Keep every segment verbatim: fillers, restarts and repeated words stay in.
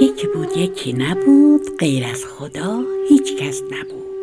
یکی بود یکی نبود، غیر از خدا هیچ کس نبود.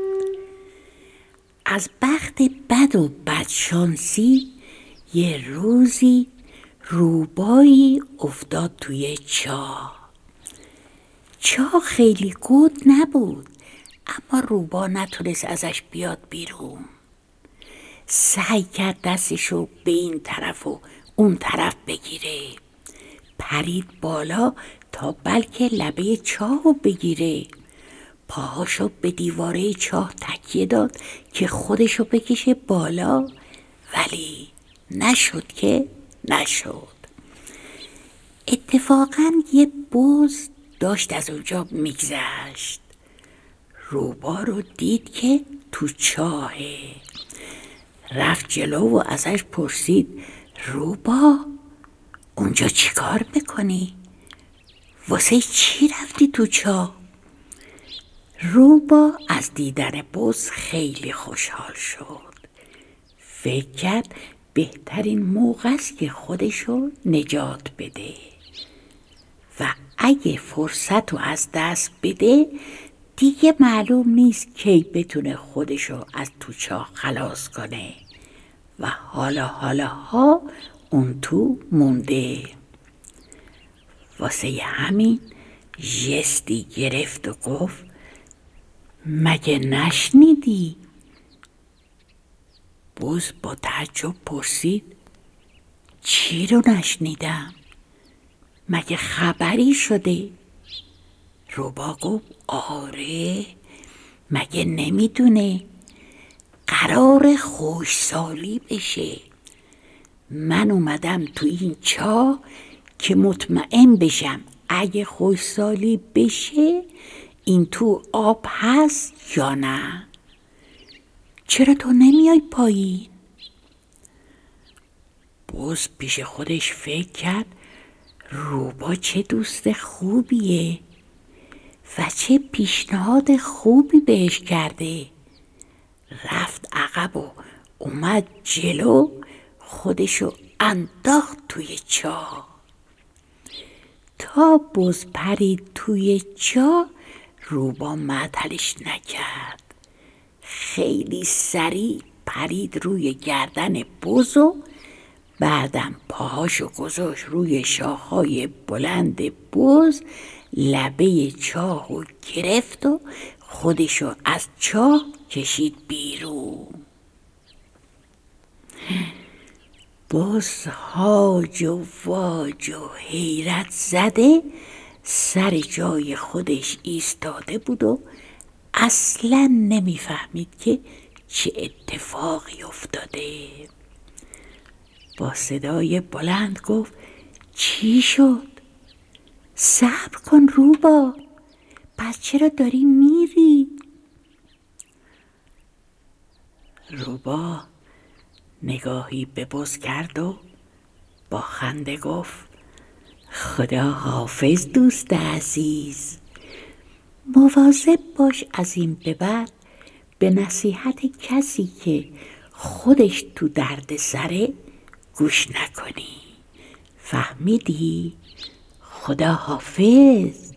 از بخت بد و بدشانسی یه روزی روبایی افتاد توی چاه. چاه خیلی گود نبود، اما روبا نتونست ازش بیاد بیرون. سعی کرد دستشو به این طرف و اون طرف بگیره، پرید بالا تا بلکه لبه چاهو بگیره. پاهاشو به دیواره چاه تکیه داد که خودشو بکشه بالا، ولی نشد که نشد. اتفاقاً یه بز داشت از اونجا میگذشت. روبا رو دید که تو چاهه، رفت جلو و ازش پرسید: روبا، اونجا چی کار میکنی؟ واسه چی رفتی تو چاه؟ روبا از دیدن بز خیلی خوشحال شد. فکر کرد بهترین موقع است که خودشو نجات بده و اگه فرصت رو از دست بده دیگه معلوم نیست کی بتونه خودشو از تو چاه خلاص کنه و حالا حالا ها اون تو مونده. واسه همین ژستی گرفت و گفت: مگه نشنیدی؟ بز با تعجب پرسید: چی رو نشنیدم؟ مگه خبری شده؟ روبا گفت: آره، مگه نمیدونه قرار خوشسالی بشه. من اومدم تو این چاه که مطمئن بشم اگه خوشسالی بشه این تو آب هست یا نه. چرا تو نمیای پایین؟ بز پیش خودش فکر کرد روبا چه دوست خوبیه و چه پیشنهاد خوبی بهش کرده. رفت عقب و اومد جلو، خودشو انداخت توی چاه. تا بز پرید توی چاه روبا معطلش نکرد، خیلی سریع پرید روی گردن بز و بعدم پاهاشو گذاشت روی شاخهای بلند بز، لبه چاهو گرفت و خودشو از چاه کشید بیرون. بز هاج و واج و حیرت زده سر جای خودش ایستاده بود و اصلا نمیفهمید که چه اتفاقی افتاده. با صدای بلند گفت: چی شد؟ صبر کن روبا، پس چرا داری میری؟ روبا نگاهی به بز کرد و با خنده گفت: خدا حافظ دوست عزیز. مواظب باش از این به بعد به نصیحت کسی که خودش تو درد سره گوش نکنی. فهمیدی؟ خدا حافظ.